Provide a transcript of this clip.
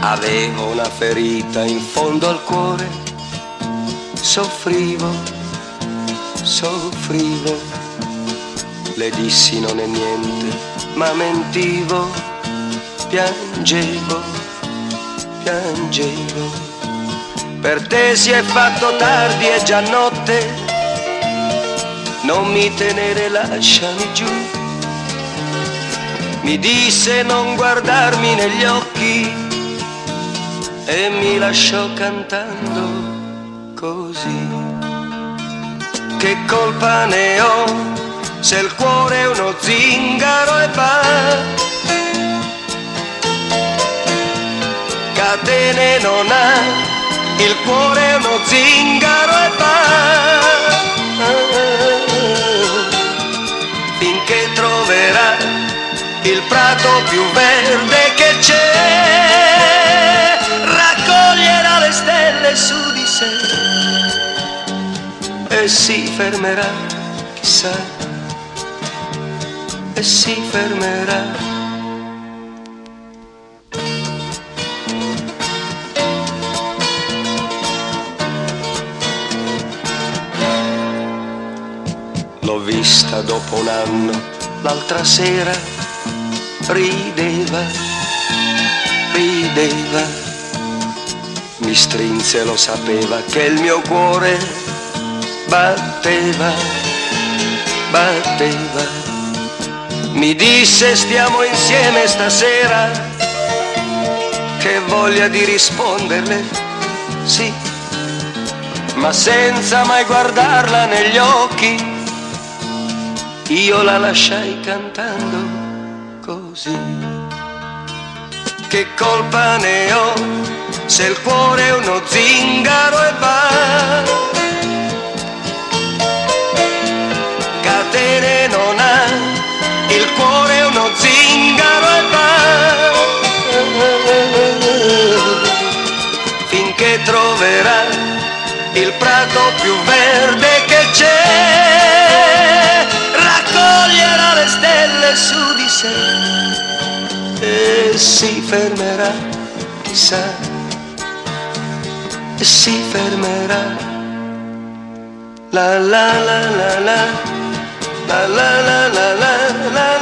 Avevo una ferita in fondo al cuore, soffrivo, soffrivo. Le dissi non è niente, ma mentivo, piangevo, piangevo. Per te si è fatto tardi, è già notte, non mi tenere, lasciami giù. Mi disse non guardarmi negli occhi e mi lasciò cantando così. Che colpa ne ho se il cuore è uno zingaro e va? Catene non ha, il cuore è uno zingaro e va. Finché troverà il prato più verde che c'è, raccoglierà le stelle su di sé e si fermerà, chissà, e si fermerà. L'ho vista dopo un anno, l'altra sera, rideva, rideva, mi strinse, lo sapeva che il mio cuore batteva, batteva. Mi disse stiamo insieme stasera, che voglia di risponderle, sì, ma senza mai guardarla negli occhi. Io la lasciai cantando così. Che colpa ne ho se il cuore è uno zingaro e va? Catene non ha, il cuore è uno zingaro e va. Finché troverà il prato più verde che c'è, raccoglierà le stelle su di sé e si fermerà, chissà, e si fermerà. La la la la la, la la la la la la.